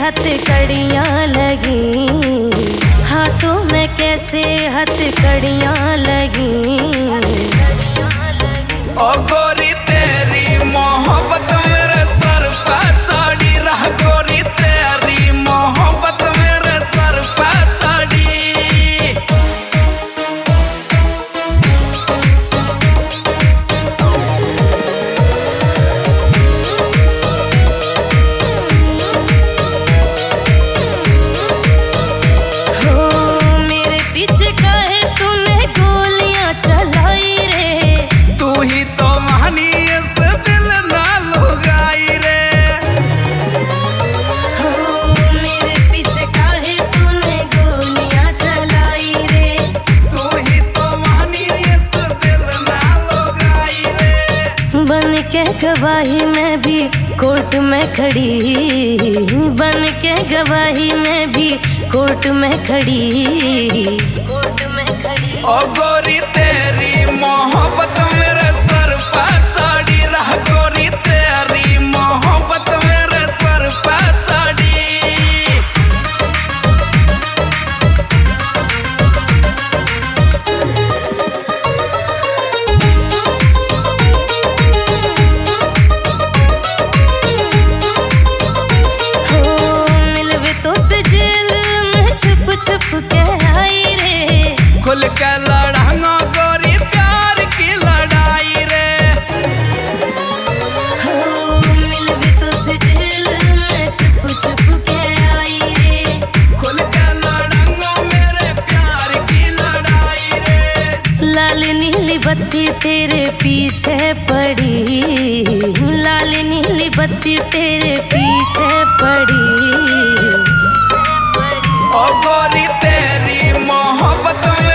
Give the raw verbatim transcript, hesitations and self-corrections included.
हथकड़ियाँ लगी, हाथों में कैसे हथकड़ियाँ लगी। ओ गोरी तेरी मोहब्बत मेरे सर पे चढ़ी, रह गोरी तेरी मोहब्बत मेरे सर पे चढ़ी। बन के गवाही में भी कोर्ट में खड़ी, बन के गवाही में भी कोर्ट में खड़ी, कोर्ट में खड़ी। ओ गोरी तेरी मोहब्बत मेरे सर पे चढ़ी, रह गोरी तेरी मोहब्बत मेरे सर पे चढ़ी। छुप के आई रे, खुल के लड़ांगा गोरी प्यार की लड़ाई रे। हो मिल भी तो से जेल में छुप छुप के आई रे, खुल के लड़ांगा मेरे प्यार की लड़ाई रे। लाल नीली बत्ती तेरे पीछे पड़ी, लाल नीली बत्ती तेरे पीछे पड़ी। ओ गोरी तेरी मोहब्बत में